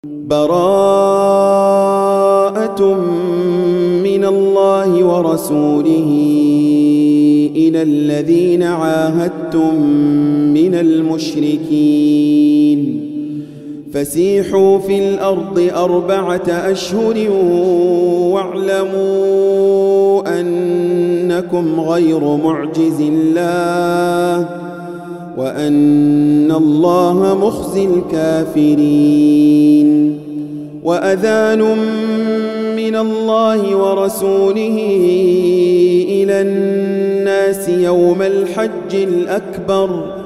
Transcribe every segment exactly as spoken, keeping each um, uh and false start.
براءة من الله ورسوله إلى الذين عاهدتم من المشركين فسيحوا في الأرض أربعة أشهر واعلموا أنكم غير معجز الله وأن الله مخزي الكافرين. وأذان من الله ورسوله إلى الناس يوم الحج الأكبر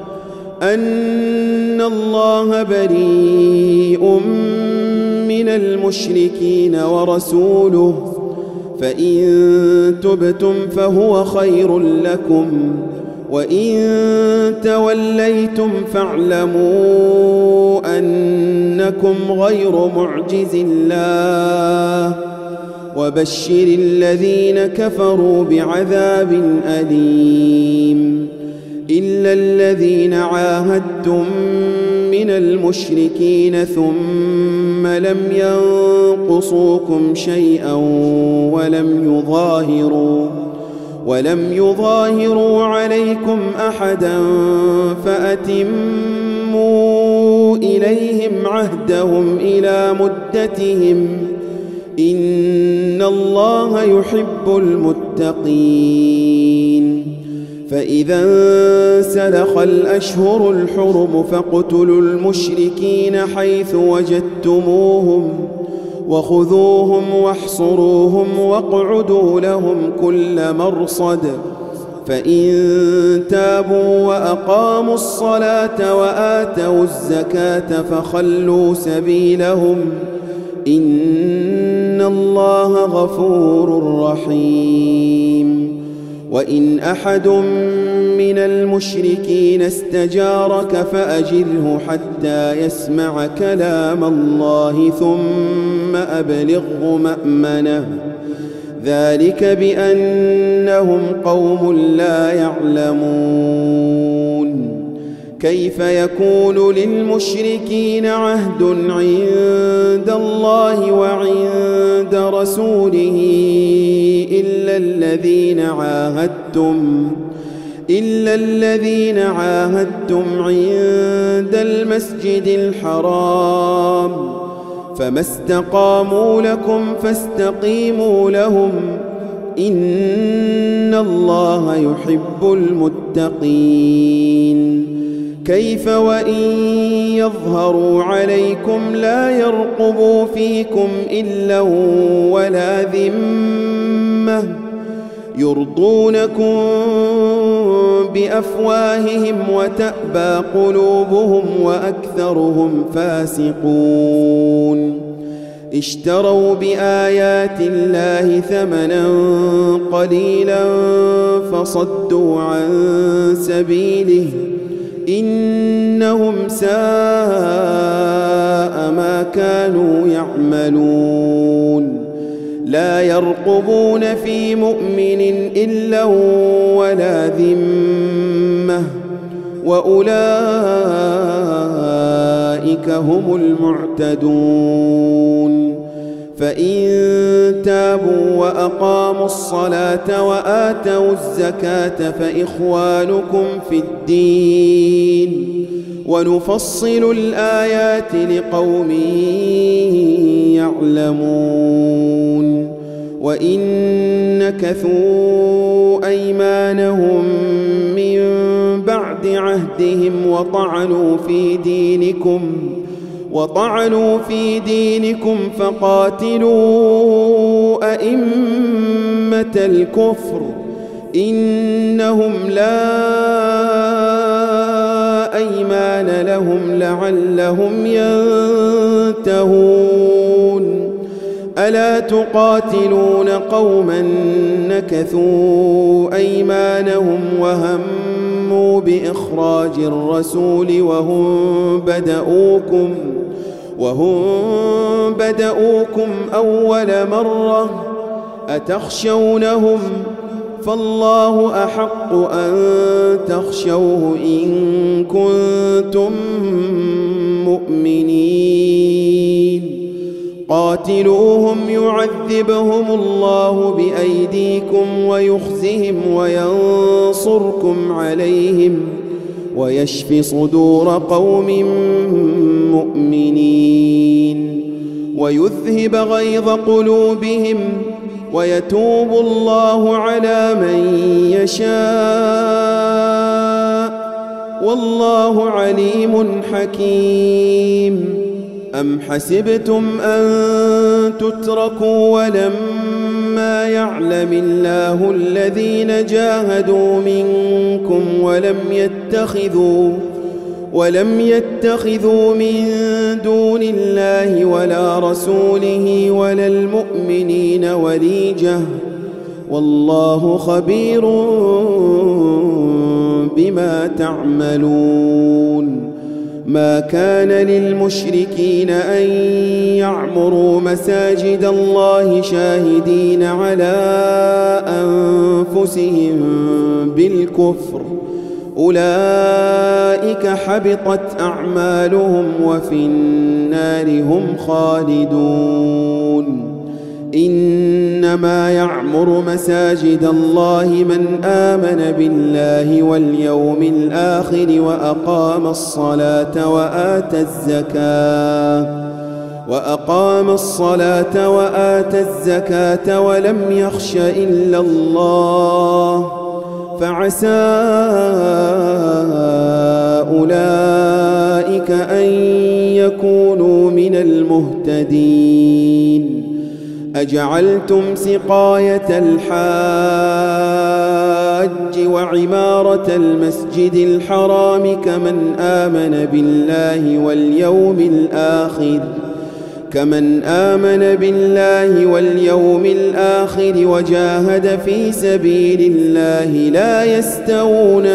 أن الله بريء من المشركين ورسوله فإن تبتم فهو خير لكم وإن توليتم فاعلموا أنكم غير معجز الله وبشر الذين كفروا بعذاب أليم. إلا الذين عاهدتم من المشركين ثم لم ينقصوكم شيئا ولم يظاهروا ولم يظاهروا عليكم أحدا فأتموا إليهم عهدهم إلى مدتهم إن الله يحب المتقين. فإذا انسلخ الأشهر الحرم فاقتلوا المشركين حيث وجدتموهم وخذوهم واحصروهم واقعدوا لهم كل مرصد فإن تابوا وأقاموا الصلاة وآتوا الزكاة فخلوا سبيلهم إن الله غفور رحيم. وإن أحد من المشركين استجارك فأجره حتى يسمع كلام الله ثم أبلغه مأمنه ذلك بأنهم قوم لا يعلمون. كيف يكون للمشركين عهد عند الله وعند رسوله إلا الذين عاهدتم إلا الذين عاهدتم عند المسجد الحرام فما استقاموا لكم فاستقيموا لهم إن الله يحب المتقين. كيف وإن يظهروا عليكم لا يرقبوا فيكم إلا ولا ذمة يرضونكم بأفواههم وتأبى قلوبهم وأكثرهم فاسقون. اشتروا بآيات الله ثمنا قليلا فصدوا عن سبيله إنهم ساء ما كانوا يعملون. لا يرقبون في مؤمن إلا ولا ذمة وأولئك هم المعتدون. فإن تابوا وأقاموا الصلاة وآتوا الزكاة فإخوانكم في الدين ونفصل الآيات لقوم يعلمون. وإن نكثوا أيمانهم من بعد عهدهم وطعنوا في دينكم وطعنوا في دينكم فقاتلوا أئمة الكفر إنهم لا أيمان لهم لعلهم ينتهون. ألا تقاتلون قوما نكثوا أيمانهم وهموا بإخراج الرسول وهم بدؤوكم وهم بدؤوكم أول مرة أتخشونهم فالله أحق أن تخشوه إن كنتم مؤمنين قاتلوهم يعذبهم الله بأيديكم ويخزهم وينصركم عليهم ويشف صدور قوم مؤمنين ويذهب غيظ قلوبهم ويتوب الله على من يشاء والله عليم حكيم. أم حسبتم أن تتركوا ولما يعلم الله الذين جاهدوا منكم ولم يتخذوا ولم يتخذوا من دون الله ولا رسوله ولا المؤمنين وليجة والله خبير بما تعملون. ما كان للمشركين أن يعمروا مساجد الله شاهدين على أنفسهم بالكفر أولئك حبطت أعمالهم وفي النار هم خالدون. إنما يعمر مساجد الله من آمن بالله واليوم الآخر وأقام الصلاة وآتى الزكاة وأقام الصلاة وآتى الزكاة ولم يخش إلا الله فعسى أولئك أن يكونوا من المهتدين. أجعلتم سقاية الحاج وعمارة المسجد الحرام كمن آمن بالله واليوم الآخر كمن آمن بالله واليوم الآخر وجاهد في سبيل الله لا يستوون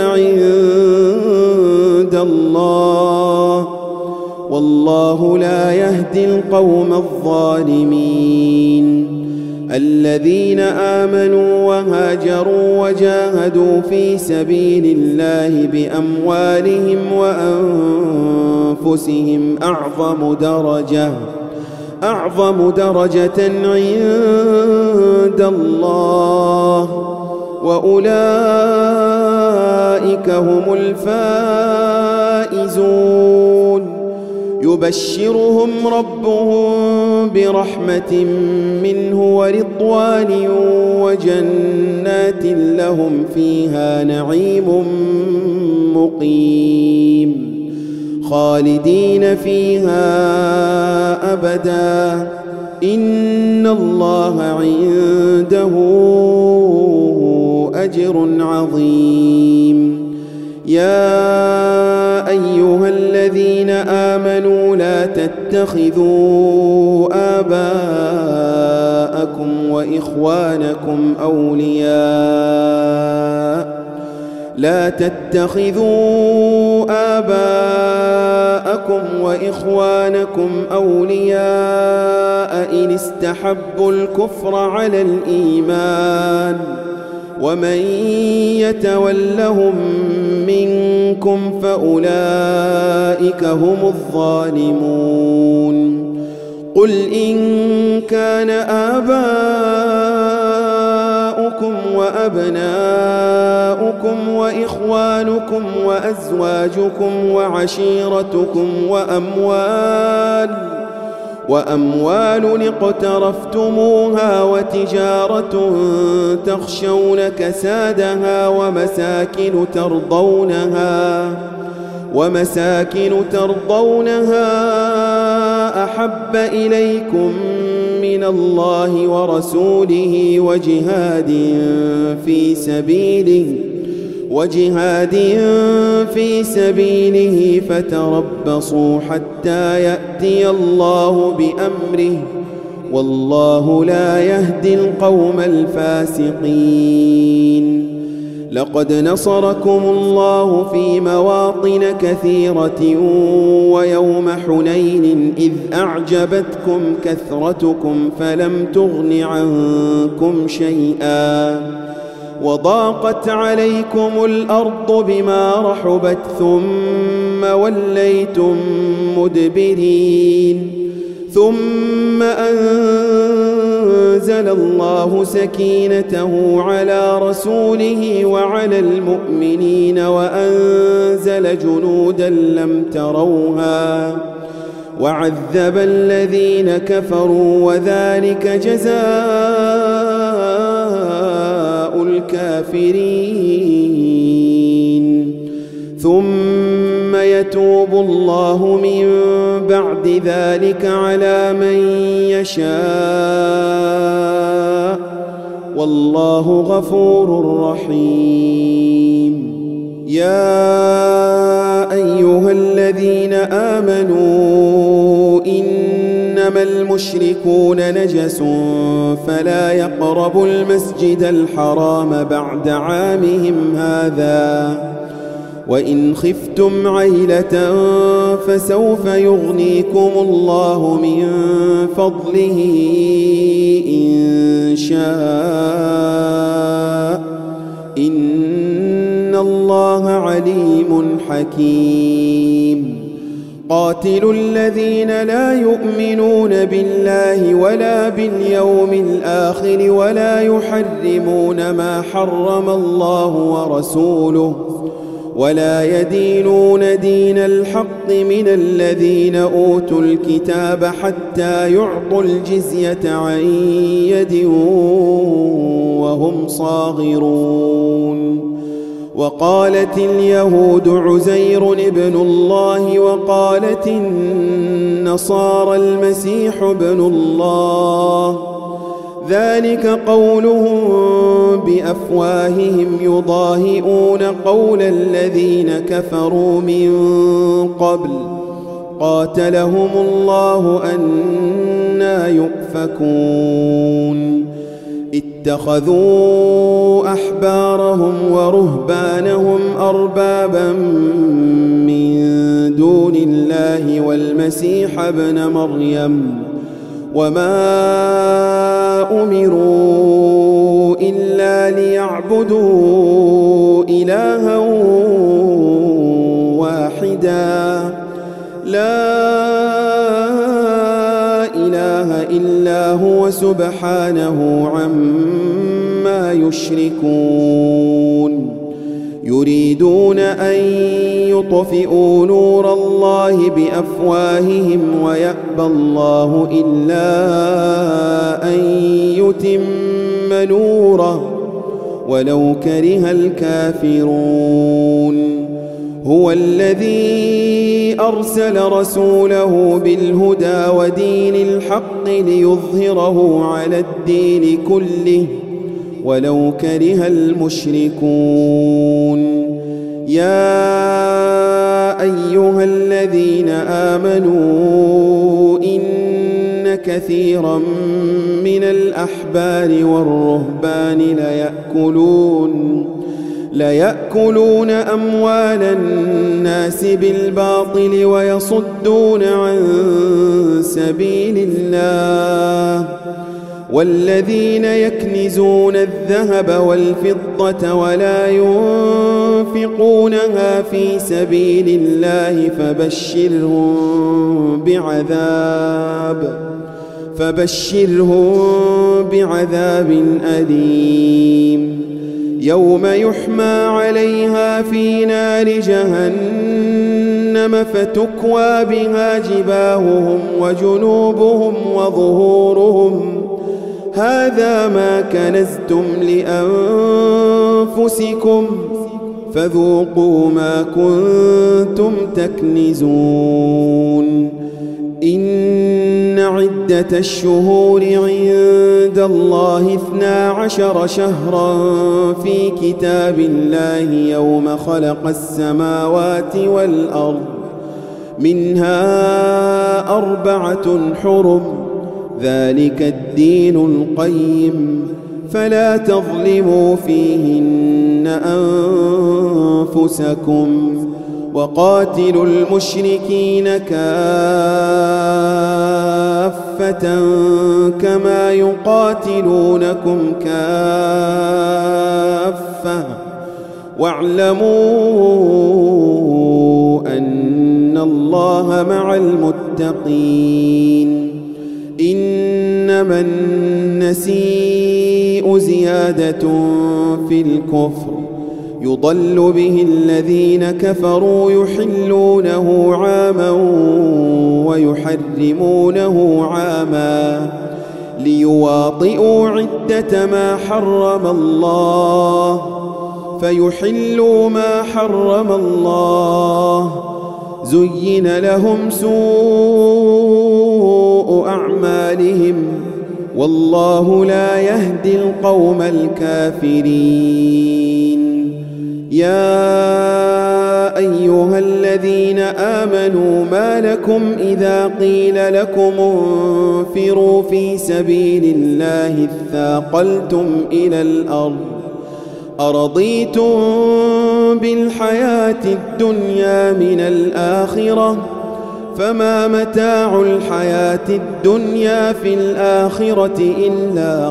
عند الله والله لا يهدي القوم الظالمين. الذين آمنوا وهاجروا وجاهدوا في سبيل الله بأموالهم وأنفسهم أعظم درجة أعظم درجة عند الله وأولئك هم الفائزون. يبشرهم ربهم برحمة منه ورضوان وجنات لهم فيها نعيم مقيم خالدين فيها أبدا إن الله عنده أجر عظيم. يا أيها الذين آمنوا لا تتخذوا آباءكم وإخوانكم أولياء لا تتخذوا آباءكم وإخوانكم أولياء إن استحبوا الكفر على الإيمان ومن يتولهم منكم فأولئك هم الظالمون. قل إن كان آباؤكم وأبناؤكم وإخوانكم وأزواجكم وعشيرتكم وأموال وأموال اقترفتموها وتجارة تخشون كسادها ومساكن ترضونها ومساكن ترضونها أحب إليكم من الله ورسوله وجهاد في سبيله وجهاد في سبيله فتربصوا حتى يأتي الله بأمره والله لا يهدي القوم الفاسقين. لقد نصركم الله في مواطن كثيرة ويوم حنين إذ أعجبتكم كثرتكم فلم تغن عنكم شيئا وضاقت عليكم الأرض بما رحبت ثم وليتم مدبرين ثم أنزل الله سكينته على رسوله وعلى المؤمنين وأنزل جنودا لم تروها وعذب الذين كفروا وذلك جزاء الكافرين ثم يتوب الله من بعد ذلك على من يشاء والله غفور رحيم يا أيها الذين آمنوا إنما المشركون نجس فلا يقربوا المسجد الحرام بعد عامهم هذا وإن خفتم عيلة فسوف يغنيكم الله من فضله إن شاء إن الله عليم حكيم قاتلوا الذين لا يؤمنون بالله ولا باليوم الآخر ولا يحرمون ما حرم الله ورسوله ولا يدينون دين الحق من الذين أوتوا الكتاب حتى يعطوا الجزية عن يد وهم صاغرون وقالت اليهود عزير ابن الله وقالت النصارى المسيح ابن الله ذلك قولهم بأفواههم يضاهئون قول الذين كفروا من قبل قاتلهم الله أنى يؤفكون اتخذوا أحبارهم ورهبانهم أربابا من دون الله والمسيح ابن مريم وما أمروا إلا ليعبدوا إلها واحدا لا إله إلا هو سبحانه عما يشركون يريدون أن يطفئوا نور الله بأفواههم ويأبى الله إلا أن يتم نوره ولو كره الكافرون هو الذي أرسل رسوله بالهدى ودين الحق ليظهره على الدين كله ولو كره المشركون يا أيها الذين آمنوا إن كثيرا من الأحبار والرهبان ليأكلون ليأكلون أموال الناس بالباطل ويصدون عن سبيل الله والذين يكنزون الذهب والفضة ولا ينفقونها في سبيل الله فبشرهم بعذاب فبشرهم بعذاب أليم يوم يحمى عليها في نار جهنم فتكوى بها جباههم وجنوبهم وظهورهم هذا ما كنزتم لأنفسكم فذوقوا ما كنتم تكنزون إن عدة الشهور عند الله اثنا عشر شهرا في كتاب الله يوم خلق السماوات والأرض منها أربعة حرم ذلك الدين القيم فلا تظلموا فيهن أنفسكم وقاتلوا المشركين كافة كما يقاتلونكم كافة واعلموا أن الله مع المتقين. إنما النسيء زيادة في الكفر يضل به الذين كفروا يحلونه عاما ويحرمونه عاما ليواطئوا عدة ما حرم الله فيحلوا ما حرم الله. زين لهم سوء أعمالهم والله لا يهدي القوم الكافرين. يا أيها الذين آمنوا ما لكم إذا قيل لكم انفروا في سبيل الله اثاقلتم إلى الأرض أرضيتم بالحياة الدنيا من الآخرة فما متاع الحياة الدنيا في الآخرة إلا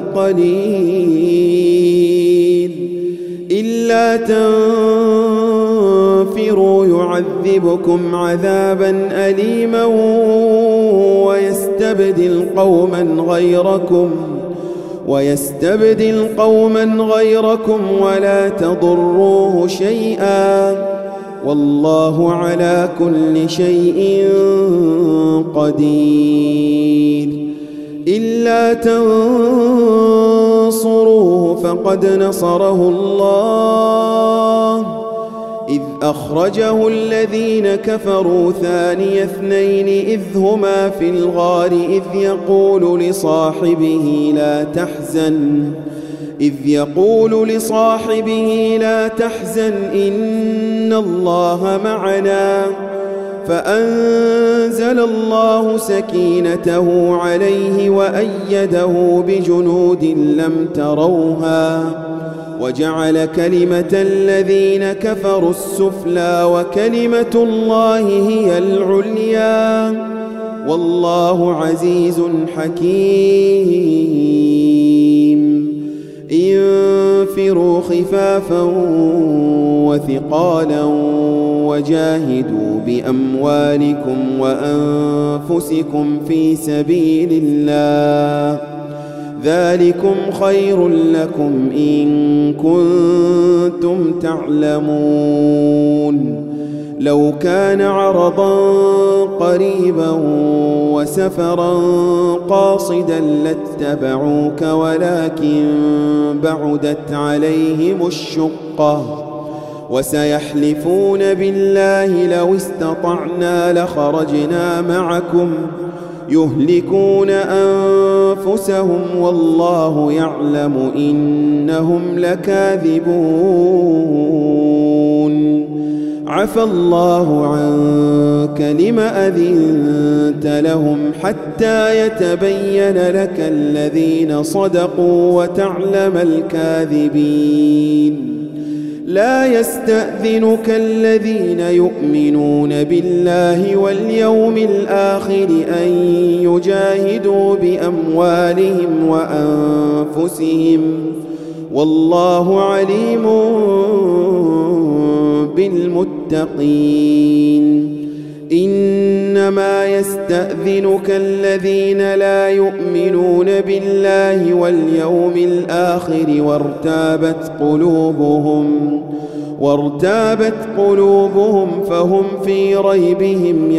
قليل. إلا تنفروا يعذبكم عذابا أليما ويستبدل قوما غيركم ويستبدل قوما غيركم ولا تضروه شيئا والله على كل شيء قدير. إلا تنصروه فقد نصره الله إذ أخرجه الذين كفروا ثاني اثنين إذ هما في الغار إذ يقول لصاحبه لا تحزن إذ يقول لصاحبه لا تحزن إن الله معنا فأنزل الله سكينته عليه وأيده بجنود لم تروها وجعل كلمة الذين كفروا السفلى وكلمة الله هي العليا والله عزيز حكيم. انفروا خفافا وثقالا وجاهدوا بأموالكم وأنفسكم في سبيل الله ذلكم خير لكم إن كنتم تعلمون. لو كان عرضا قريبا وسفرا قاصدا لاتبعوك ولكن بعدت عليهم الشقة وسيحلفون بالله لو استطعنا لخرجنا معكم يهلكون أنفسهم والله يعلم إنهم لكاذبون. عفى الله عنك لم أذنت لهم حتى يتبين لك الذين صدقوا وتعلم الكاذبين. لا يستأذنك الذين يؤمنون بالله واليوم الآخر أن يجاهدوا بأموالهم وأنفسهم والله عليم بالمتقين. إنما يستأذنك الذين لا يؤمنون بالله واليوم الآخر وارتابت قلوبهم وارتابت قلوبهم فهم في ريبهم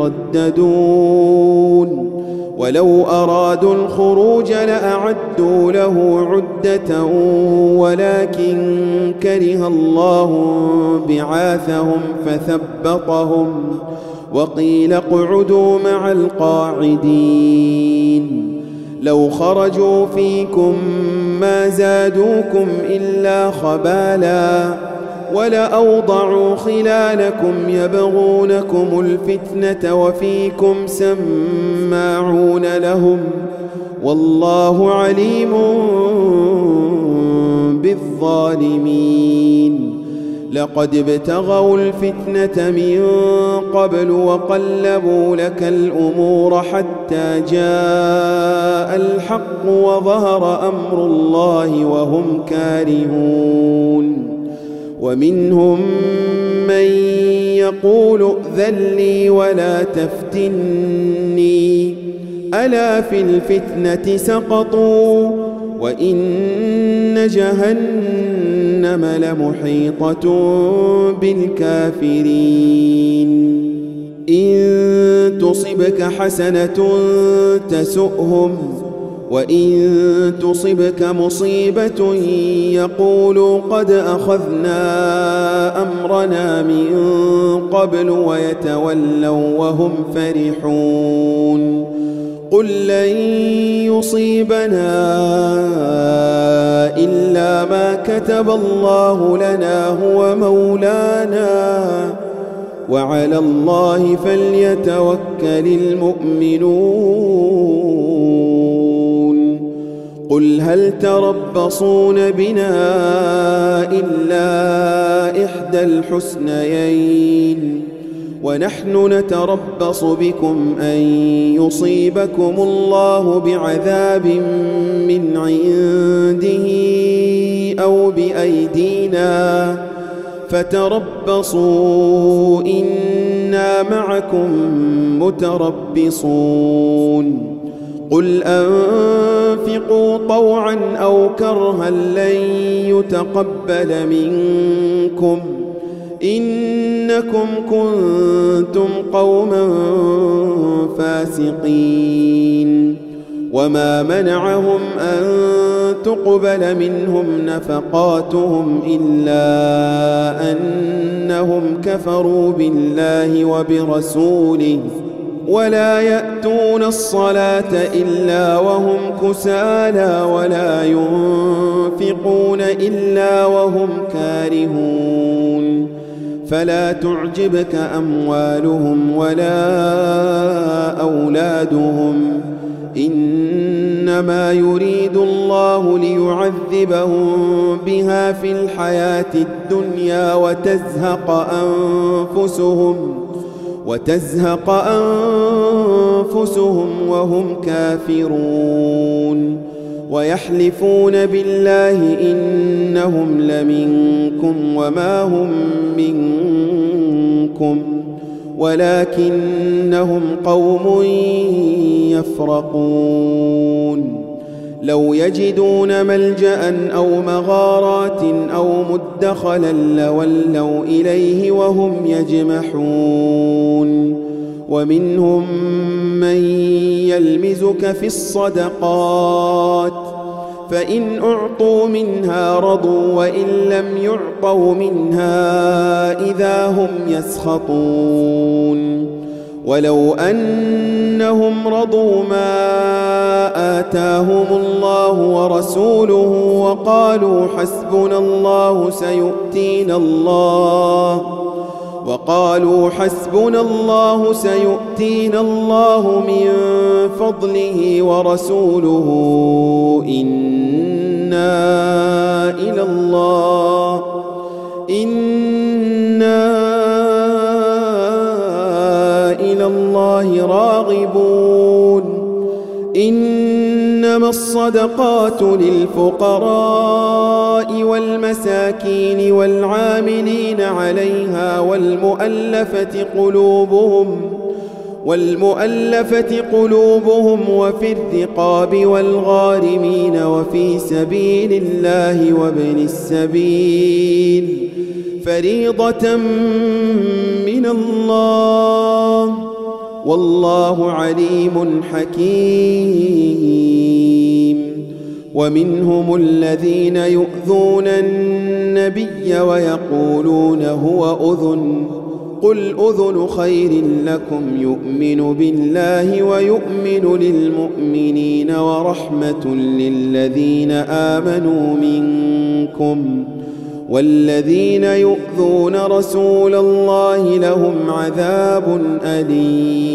يترددون. ولو أرادوا الخروج لأعدوا له عدة ولكن كره الله بعاثهم فثبطهم وقيل اقعدوا مع القاعدين. لو خرجوا فيكم ما زادوكم إلا خبالا ولأوضعوا خلالكم يبغونكم الفتنة وفيكم سماعون لهم والله عليم بالظالمين. لقد ابتغوا الفتنة من قبل وقلبوا لك الأمور حتى جاء الحق وظهر أمر الله وهم كارهون ومنهم من يقول ائذن لي ولا تفتني ألا في الفتنة سقطوا وإن جهنم لمحيطة بالكافرين إن تصبك حسنة تسؤهم وإن تصبك مصيبة يقولوا قد أخذنا أمرنا من قبل ويتولوا وهم فرحون قل لن يصيبنا إلا ما كتب الله لنا هو مولانا وعلى الله فليتوكل المؤمنون قل هل تربصون بنا إلا إحدى الحسنيين ونحن نتربص بكم أن يصيبكم الله بعذاب من عنده أو بأيدينا فتربصوا إنا معكم متربصون قل أنفقوا طوعا أو كرها لن يتقبل منكم إنكم كنتم قوما فاسقين وما منعهم أن تقبل منهم نفقاتهم إلا أنهم كفروا بالله وبرسوله ولا يأتون الصلاة إلا وهم كسالى ولا ينفقون إلا وهم كارهون فلا تعجبك أموالهم ولا أولادهم إنما يريد الله ليعذبهم بها في الحياة الدنيا وتزهق أنفسهم وتزهق أنفسهم وهم كافرون ويحلفون بالله إنهم لمنكم وما هم منكم ولكنهم قوم يفرقون لو يجدون ملجأ أو مغارات أو مدخلا لولوا إليه وهم يجمحون ومنهم من يلمزك في الصدقات فإن أعطوا منها رضوا وإن لم يعطوا منها إذا هم يسخطون ولو أنهم رضوا ما آتاهم الله ورسوله وقالوا حسبنا الله سيؤتينا الله وقالوا حسبنا الله سيؤتينا الله من فضله ورسوله إنا إلى الله إنا إلى الله راغبون إنما الصدقات للفقراء والمساكين والعاملين عليها والمؤلفة قلوبهم والمؤلفة قلوبهم وفي الرقاب والغارمين وفي سبيل الله وابن السبيل فريضة من الله والله عليم حكيم ومنهم الذين يؤذون النبي ويقولون هو أذن قل أذن خير لكم يؤمن بالله ويؤمن للمؤمنين ورحمة للذين آمنوا منكم والذين يؤذون رسول الله لهم عذاب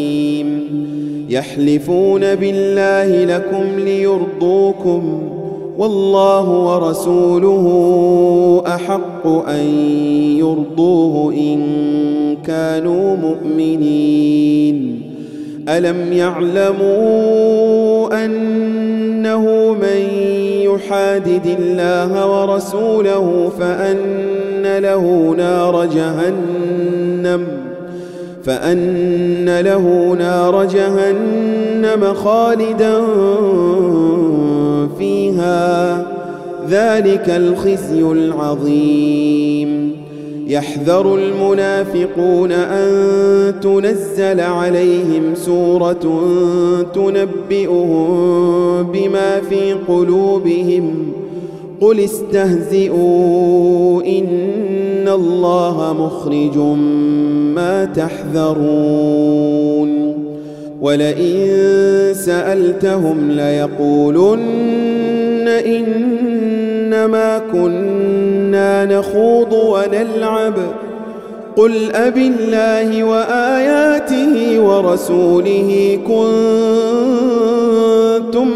أليم يحلفون بالله لكم ليرضوكم والله ورسوله أحق أن يرضوه إن كانوا مؤمنين. ألم يعلموا أنه من يحادد الله ورسوله فأن له نار جهنم فأن له نار جهنم خالدا فيها، ذلك الخزي العظيم. يحذر المنافقون أن تنزل عليهم سورة تنبئهم بما في قلوبهم، قل استهزئوا إن الله مخرج ما تحذرون. ولئن سألتهم ليقولن إنما كنا نخوض ونلعب، قل أبالله وآياته ورسوله كنتم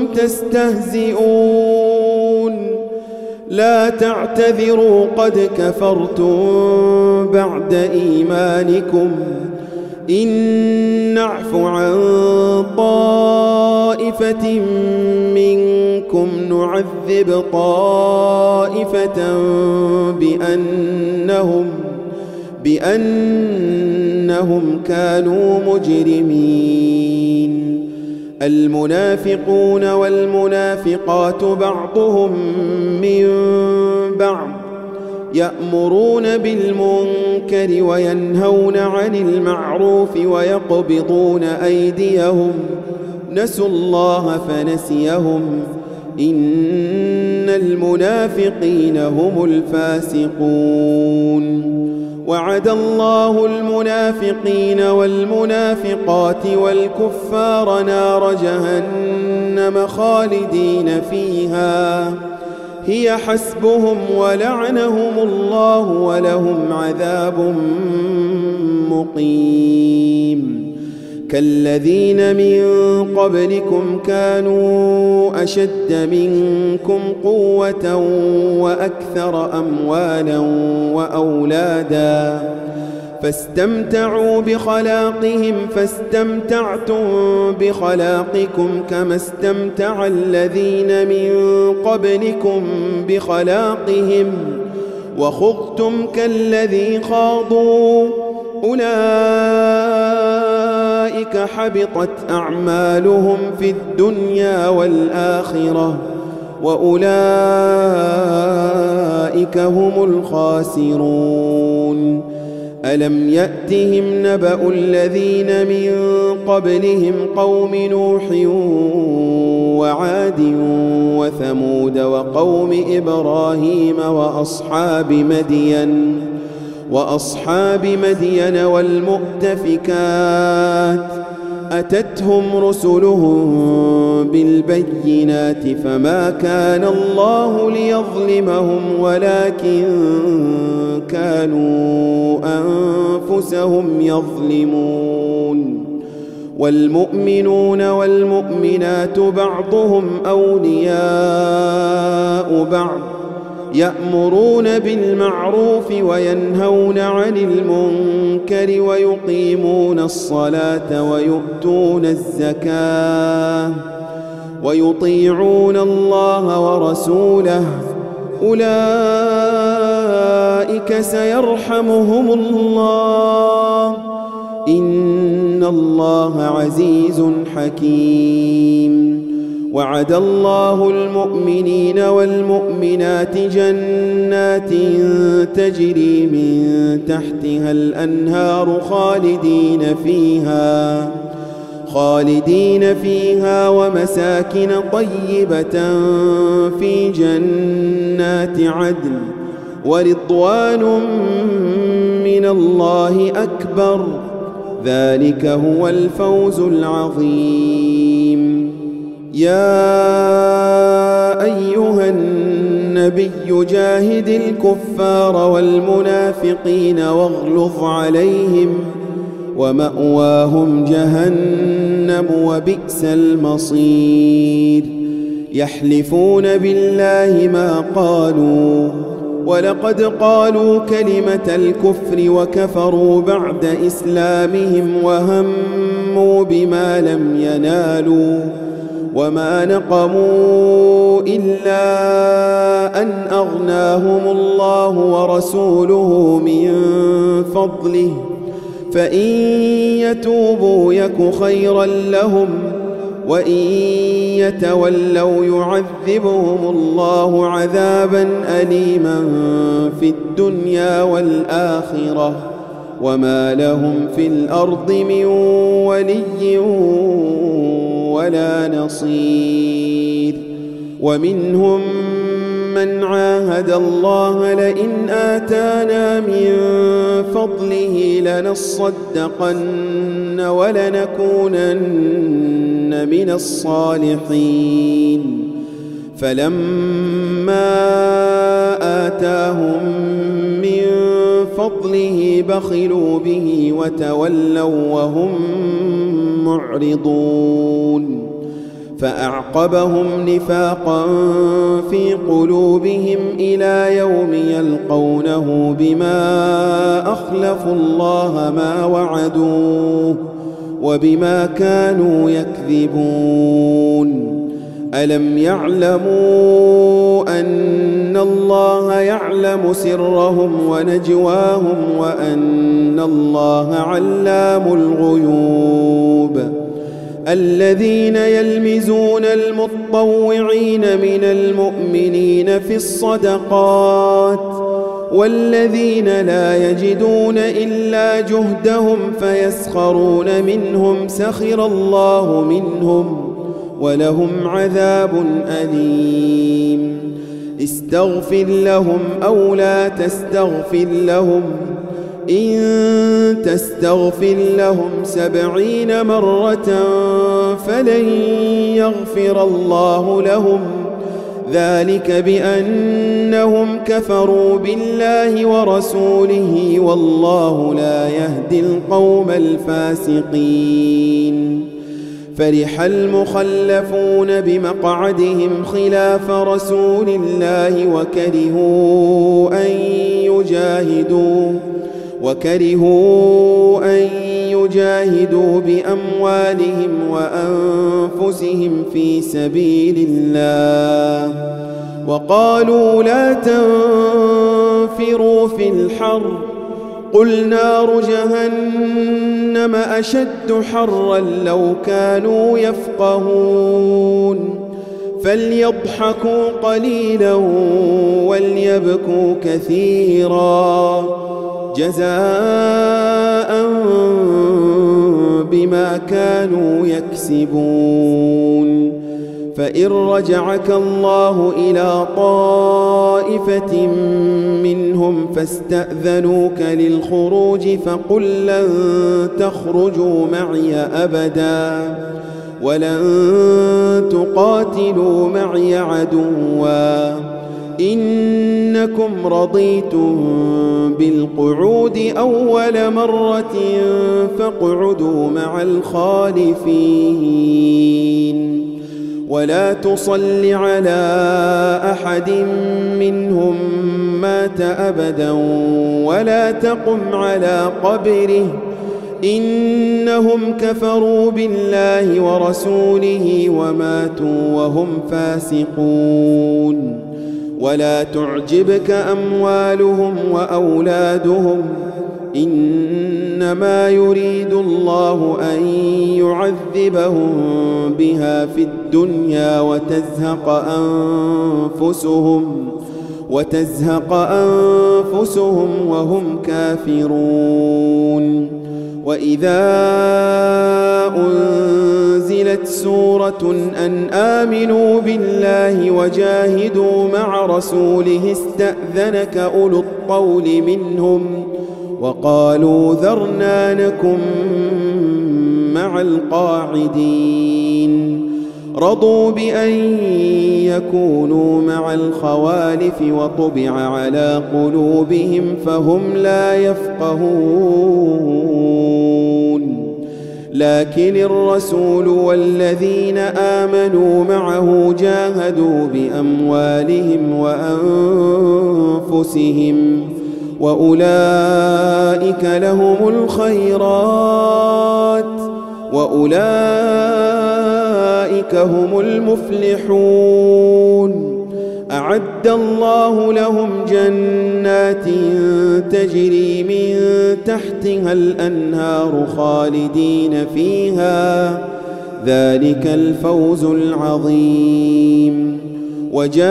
تستهزئون، لا تعتذروا قد كفرتم بعد إيمانكم، إن نعف عن طائفة منكم نعذب طائفة بأنهم بأنهم كانوا مجرمين. المنافقون والمنافقات بعضهم من بعض، يأمرون بالمنكر وينهون عن المعروف ويقبضون أيديهم، نسوا الله فنسيهم، إن المنافقين هم الفاسقون. وعد الله المنافقين والمنافقات والكفار نار جهنم خالدين فيها، هي حسبهم ولعنهم الله ولهم عذاب مقيم. كالذين من قبلكم كانوا أشد منكم قوة وأكثر أموالا وأولادا، فاستمتعوا بخلاقهم فاستمتعتم بخلاقكم كما استمتع الذين من قبلكم بخلاقهم وخضتم كالذي خاضوا، أولئك حبطت أعمالهم في الدنيا والآخرة وأولئك هم الخاسرون. ألم يأتهم نبأ الذين من قبلهم قوم نوح وعاد وثمود وقوم إبراهيم وأصحاب مدين وأصحاب مدين والمؤتفكات، أتتهم رسلهم بالبينات فما كان الله ليظلمهم ولكن كانوا أنفسهم يظلمون. والمؤمنون والمؤمنات بعضهم أولياء بعض، يأمرون بالمعروف وينهون عن المنكر ويقيمون الصلاة ويؤتون الزكاة ويطيعون الله ورسوله، أولئك سيرحمهم الله، إن الله عزيز حكيم. وعد الله المؤمنين والمؤمنات جنات تجري من تحتها الأنهار خالدين فيها خالدين فيها ومساكن طيبة في جنات عدن، ورضوان من الله أكبر، ذلك هو الفوز العظيم. يا أيها النبي جاهد الكفار والمنافقين واغلظ عليهم، ومأواهم جهنم وبئس المصير. يحلفون بالله ما قالوا ولقد قالوا كلمة الكفر وكفروا بعد إسلامهم وهموا بما لم ينالوا وما نقموا إلا أن أغناهم الله ورسوله من فضله فإن يتوبوا يك خيرا لهم وإن يتولوا يعذبهم الله عذابا أليما في الدنيا والآخرة وما لهم في الأرض من ولي ولا نصير. ومنهم من عاهد الله لئن آتانا من فضله لنصدقن ولنكونن من الصالحين فلما آتاهم من فضله بخلوا به وتولوا وهم معرضون فأعقبهم نفاقا في قلوبهم إلى يوم يلقونه بما أخلفوا الله ما وعدوه وبما كانوا يكذبون. ألم يعلموا أن الله يعلم سرهم ونجواهم وأن الله علام الغيوب. الذين يلمزون المطوعين من المؤمنين في الصدقات والذين لا يجدون إلا جهدهم فيسخرون منهم سخر الله منهم ولهم عذاب أليم. استغفر لهم أو لا تستغفر لهم إن تستغفر لهم سبعين مرة فلن يغفر الله لهم ذلك بأنهم كفروا بالله ورسوله والله لا يهدي القوم الفاسقين. فرح المخلفون بمقعدهم خلاف رسول الله وكرهوا أن يجاهدوا وكرهوا أن يجاهدوا بأموالهم وأنفسهم في سبيل الله وقالوا لا تنفروا في الحر قل نار جهنم أشد حرا لو كانوا يفقهون. فليضحكوا قليلا وليبكوا كثيرا جزاء بما كانوا يكسبون. فإن رجعك الله إلى طائفة منهم فاستأذنوك للخروج فقل لن تخرجوا معي أبدا ولن تقاتلوا معي عدوا إنكم رضيتم بالقعود أول مرة فاقعدوا مع الخالفين ولا تصل على أحد منهم مات أبدا ولا تقم على قبره إنهم كفروا بالله ورسوله وماتوا وهم فاسقون. ولا تعجبك أموالهم وأولادهم إنما يريد الله أن يعذبهم بها في الدنيا وتزهق أنفسهم وتزهق أنفسهم وهم كافرون. وإذا أنزلت سورة أن آمنوا بالله وجاهدوا مع رسوله استأذنك أولو الطول منهم وقالوا ذرنا نكن مع القاعدين. رضوا بأن يكونوا مع الخوالف وطبع على قلوبهم فهم لا يفقهون. لكن الرسول والذين آمنوا معه جاهدوا بأموالهم وأنفسهم وأولئك لهم الخيرات وأولئك هم المفلحون. أعد الله لهم جنات تجري من تحتها الأنهار خالدين فيها، ذلك الفوز العظيم. وجاء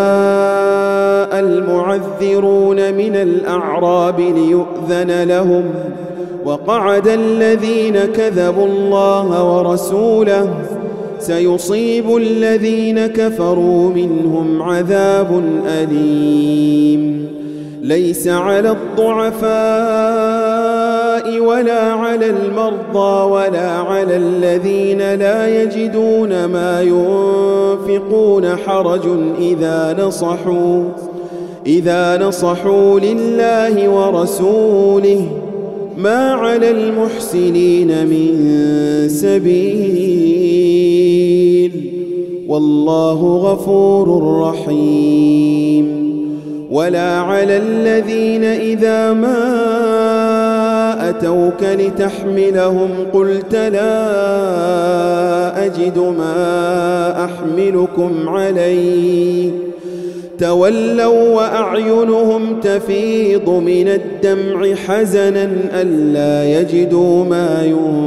المعذرون من الأعراب ليؤذن لهم، وقعد الذين كذبوا الله ورسوله، سيصيب الذين كفروا منهم عذاب أليم. ليس على الضعفاء ولا على المرضى ولا على الذين لا يجدون ما ينفقون حرج إذا نصحوا إذا نصحوا لله ورسوله، ما على المحسنين من سبيل، والله غفور رحيم. ولا على الذين إذا ما أتوك لتحملهم قلت لا أجد ما أحملكم عليه، تولوا وأعينهم تفيض من الدمع حزنا ألا يجدوا ما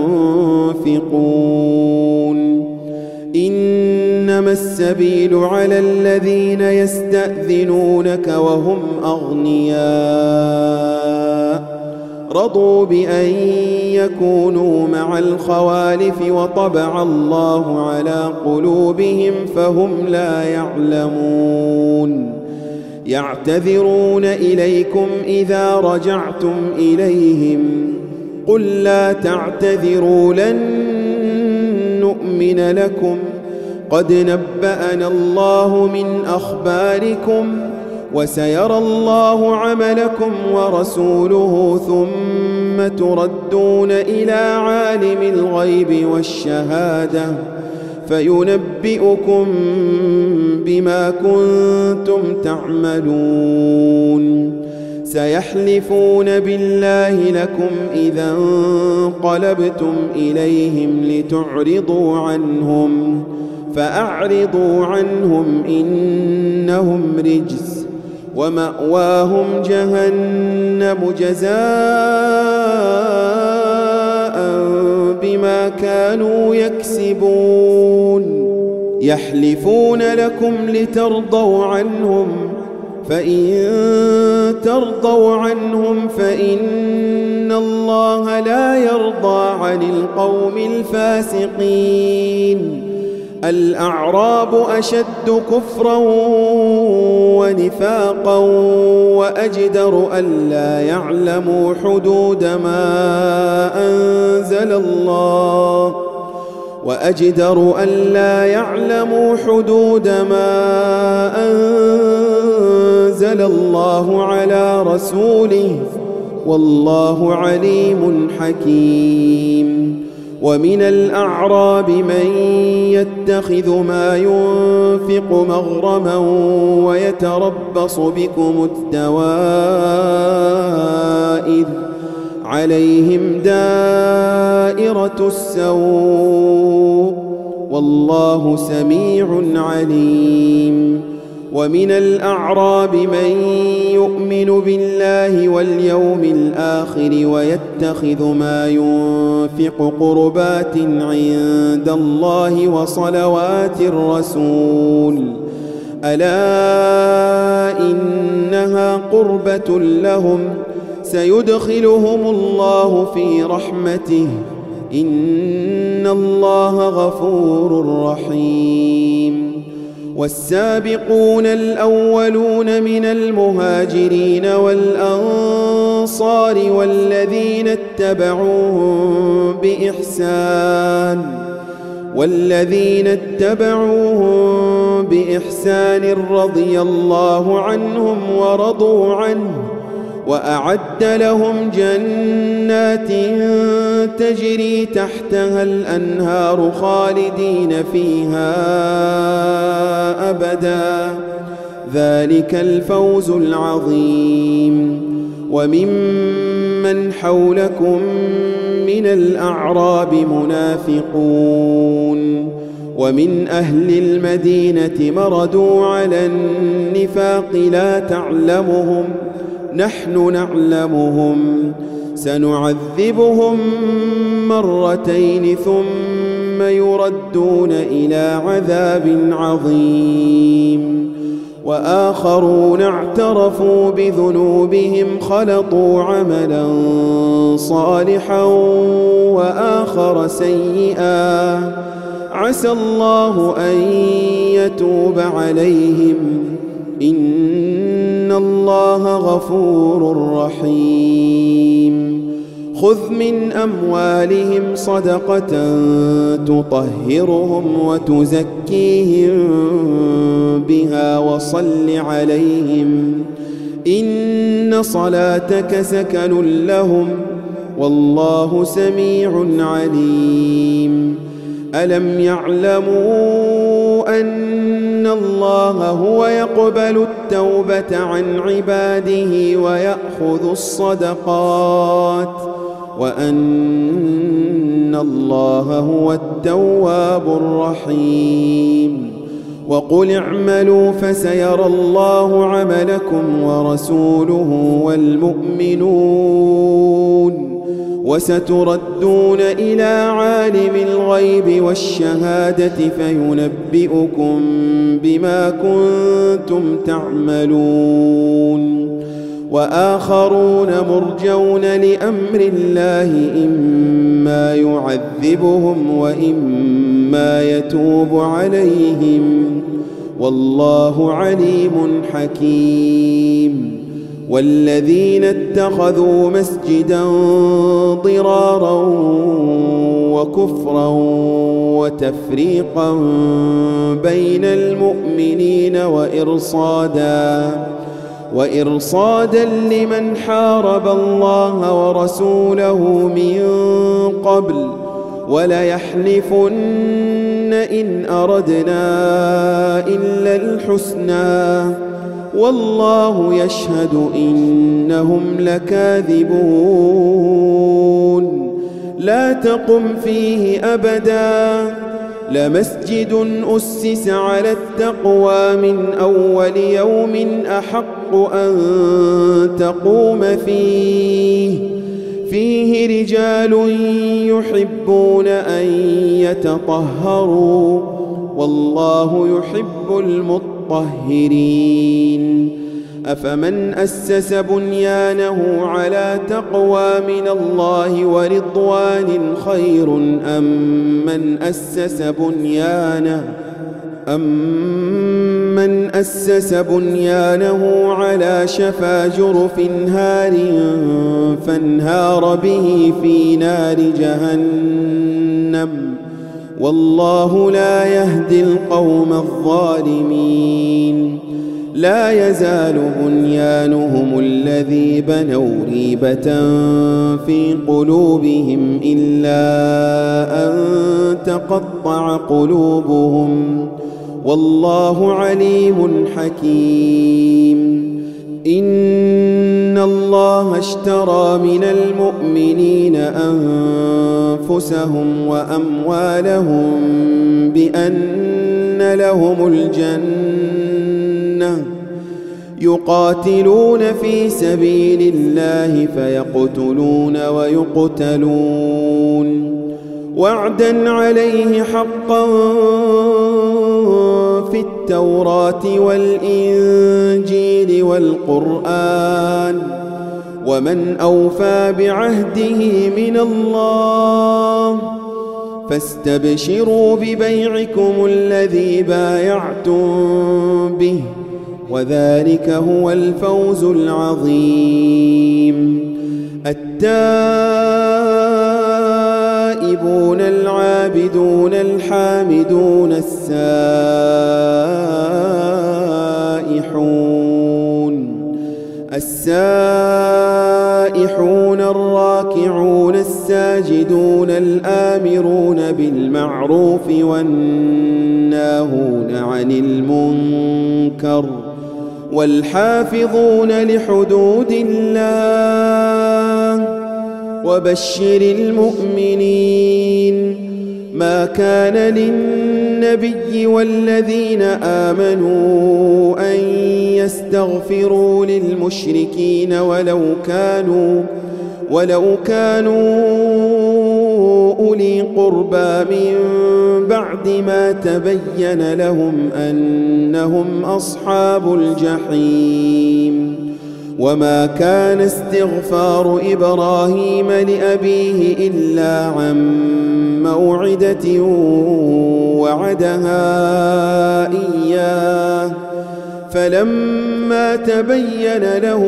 ينفقون. إنما السبيل على الذين يستأذنونك وهم أغنياء رضوا بأن يكونوا مع الخوالف وطبع الله على قلوبهم فهم لا يعلمون. يعتذرون إليكم إذا رجعتم إليهم، قل لا تعتذروا لن نؤمن لكم قد نبأنا الله من أخباركم وسيرى الله عملكم ورسوله ثم تردون إلى عالم الغيب والشهادة فينبئكم بما كنتم تعملون. سيحلفون بالله لكم إذا انقلبتم إليهم لتعرضوا عنهم، فأعرضوا عنهم إنهم رجس ومأواهم جهنم جزاء بما كانوا يكسبون. يحلفون لكم لترضوا عنهم، فإن ترضوا عنهم فإن الله لا يرضى عن القوم الفاسقين. الأعراب أشد كفرا ونفاقا وأجدر ألا يعلموا حدود ما أنزل الله وأجدر ألا يعلموا حدود ما أنزل الله على رسوله، والله عليم حكيم. ومن الأعراب من يتخذ ما ينفق مغرما ويتربص بكم الدوائر عليهم دائرة السوء والله سميع عليم. ومن الأعراب من يؤمن بالله واليوم الآخر ويتخذ ما ينفق قربات عند الله وصلوات الرسول، ألا إنها قربة لهم سيدخلهم الله في رحمته إن الله غفور رحيم. والسابقون الأولون من المهاجرين والأنصار والذين اتبعوهم بإحسان والذين اتبعوهم بإحسان رضي الله عنهم ورضوا عنه وأعد لهم جنات تجري تحتها الأنهار خالدين فيها أبدا، ذلك الفوز العظيم. وممن حولكم من الأعراب منافقون، ومن أهل المدينة مردوا على النفاق لا تعلمهم نحن نعلمهم، سنعذبهم مرتين ثم يردون إلى عذاب عظيم. وآخرون اعترفوا بذنوبهم خلطوا عملا صالحا وآخر سيئا عسى الله أن يتوب عليهم إن الله غفور رحيم. خذ من أموالهم صدقة تطهرهم وتزكيهم بها وصل عليهم إن صلاتك سكن لهم والله سميع عليم. ألم يعلموا أن الله هو يقبل التوبة عن عباده ويأخذ الصدقات وأن الله هو التواب الرحيم. وقل اعملوا فسيرى الله عملكم ورسوله والمؤمنون وستردون إلى عالم الغيب والشهادة فينبئكم بما كنتم تعملون. وآخرون مرجون لأمر الله إما يعذبهم وإما يتوب عليهم والله عليم حكيم. والذين اتخذوا مسجدا ضرارا وكفرا وتفريقا بين المؤمنين وإرصادا وإرصادا لمن حارب الله ورسوله من قبل وليحلفن إن أردنا إلا الحسنى والله يشهد إنهم لكاذبون. لا تقم فيه أبدا لمسجد أسس على التقوى من أول يوم أحق أن تقوم فيه فيه رجال يحبون أن يتطهروا والله يحب المطهرين. أفمن أسس بنيانه على تقوى من الله ورضوان خير أم من أسس بنيانه أمن أسس بنيانه على شفا جرف هار فانهار به في نار جهنم والله لا يهدي القوم الظالمين. لا يزال بنيانهم الذي بنوا ريبة في قلوبهم إلا أن تقطع قلوبهم والله عليم حكيم. إن الله اشترى من المؤمنين أنفسهم وأموالهم بأن لهم الجنة يقاتلون في سبيل الله فيقتلون ويقتلون وعدا عليه حقا في التوراة والإنجيل والقرآن ومن أوفى بعهده من الله فاستبشروا ببيعكم الذي بايعتم به وذلك هو الفوز العظيم. التائبون العابدون الحامدون السائحون السائحون الراكعون الساجدون الآمرون بالمعروف والناهون عن المنكر والحافظون لحدود الله وبشر المؤمنين. ما كان للنبي والذين آمنوا أن يستغفروا للمشركين ولو كانوا ولو كانوا أولي قربى من بعد ما تبين لهم أنهم أصحاب الجحيم. وما كان استغفار إبراهيم لأبيه إلا عن موعدة وعدها إياه فلما تبين له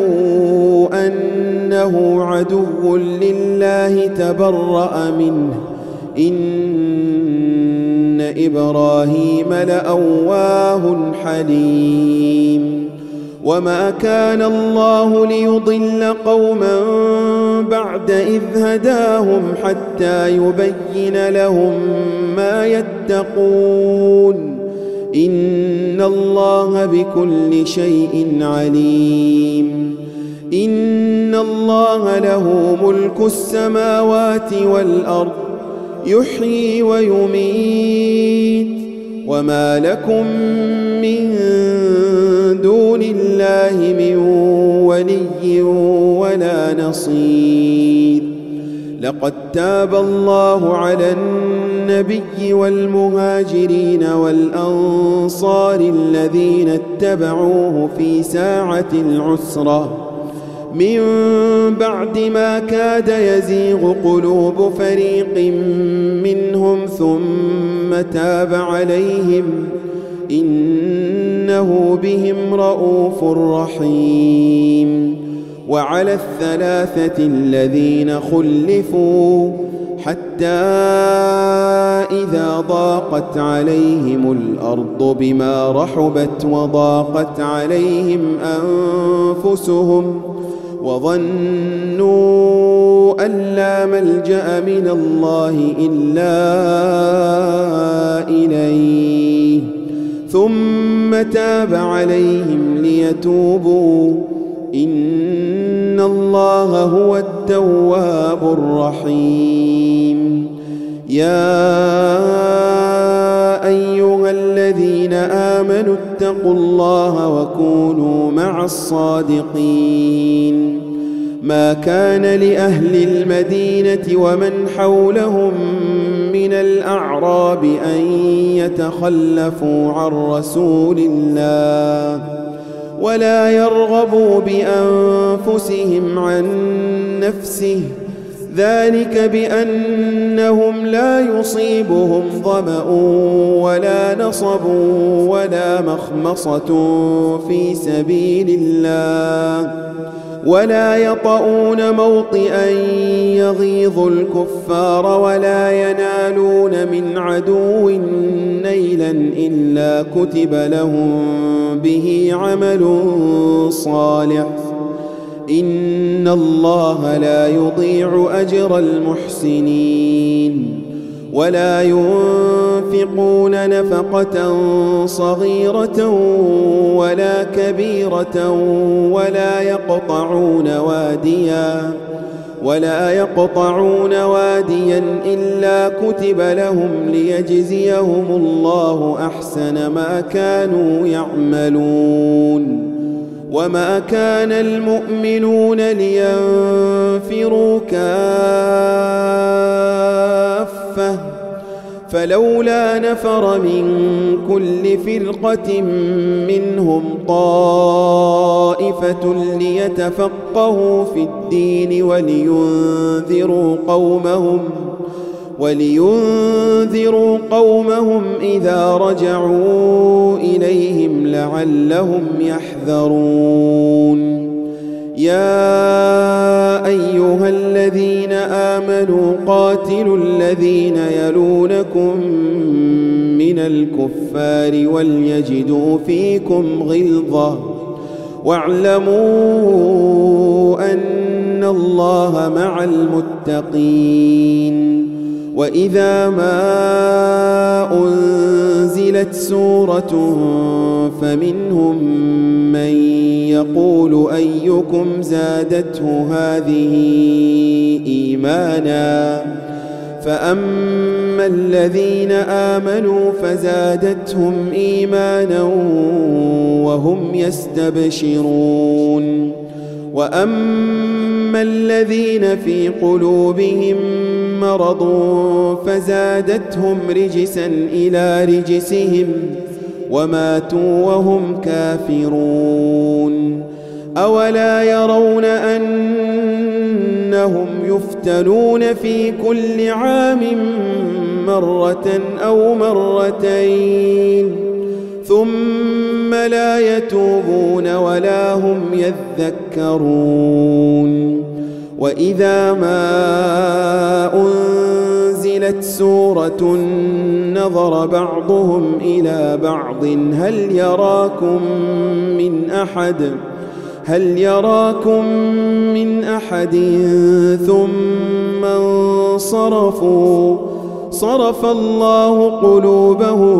أنه عدو لله تبرأ منه إن إبراهيم لأواه حليم. وما كان الله ليضل قوما بعد إذ هداهم حتى يبين لهم ما يتقون إن الله بكل شيء عليم. إن الله له ملك السماوات والأرض يحيي ويميت وما لكم من دون الله من ولي ولا نصير. لقد تاب الله على النبي والمهاجرين والأنصار الذين اتبعوه في ساعة العسرة من بعد ما كاد يزيغ قلوب فريق منهم ثم تاب عليهم إنه بهم رءوف رحيم. وعلى الثلاثة الذين خلفوا حتى إذا ضاقت عليهم الأرض بما رحبت وضاقت عليهم أنفسهم وظنوا أن لا ملجأ من الله إلا إليه ثم تاب عليهم ليتوبوا إن الله هو التواب الرحيم. يا أيها الذين آمنوا اتقوا الله وكونوا مع الصادقين. ما كان لأهل المدينة ومن حولهم من الأعراب أن يتخلفوا عن رسول الله ولا يرغبوا بأنفسهم عن نفسه ذلك بأنهم لا يصيبهم ظمأ ولا نصب ولا مخمصة في سبيل الله ولا يطؤون موطئا يغيظ الكفار ولا ينالون من عدو نيلا إلا كتب لهم به عمل صالح إن الله لا يضيع أجر المحسنين. ولا ينفقون نفقة صغيرة ولا كبيرة ولا يقطعون واديا ولا يقطعون واديا إلا كتب لهم ليجزيهم الله أحسن ما كانوا يعملون. وما كان المؤمنون لينفروا كافة فلولا نفر من كل فرقة منهم طائفة ليتفقهوا في الدين ولينذروا قومهم ولينذروا قومهم إذا رجعوا إليهم لعلهم يحذرون. يا أيها الذين آمنوا قاتلوا الذين يلونكم من الكفار وليجدوا فيكم غلظة واعلموا أن الله مع المتقين. وإذا ما أنزلت سورة فمنهم من يقول أيكم زادته هذه إيمانا فأما الذين آمنوا فزادتهم إيمانا وهم يستبشرون. وأما الذين في قلوبهم مرض فزادتهم رجسا إلى رجسهم وماتوا وهم كافرون. أولا يرون أنهم يفتنون في كل عام مرة أو مرتين ثم لا يتوبون ولا هم يذكرون. وإذا ما أنزلت سورة نظر بعضهم إلى بعض هل يراكم من أحد هل يراكم من أحد ثم انصرفوا صرف الله قلوبهم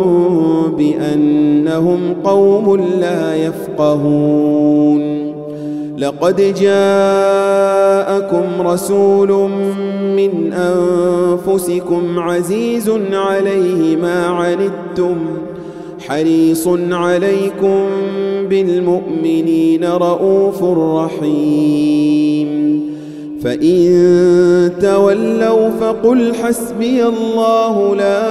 بأنهم قوم لا يفقهون. لقد جاءكم رسول من أنفسكم عزيز عليه ما عنتم حريص عليكم بالمؤمنين رؤوف رحيم. فإن تولوا فقل حسبي الله لا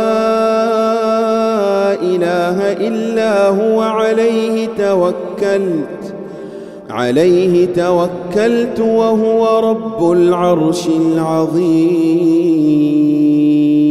إله إلا هو عليه توكلت عليه توكلت وهو رب العرش العظيم.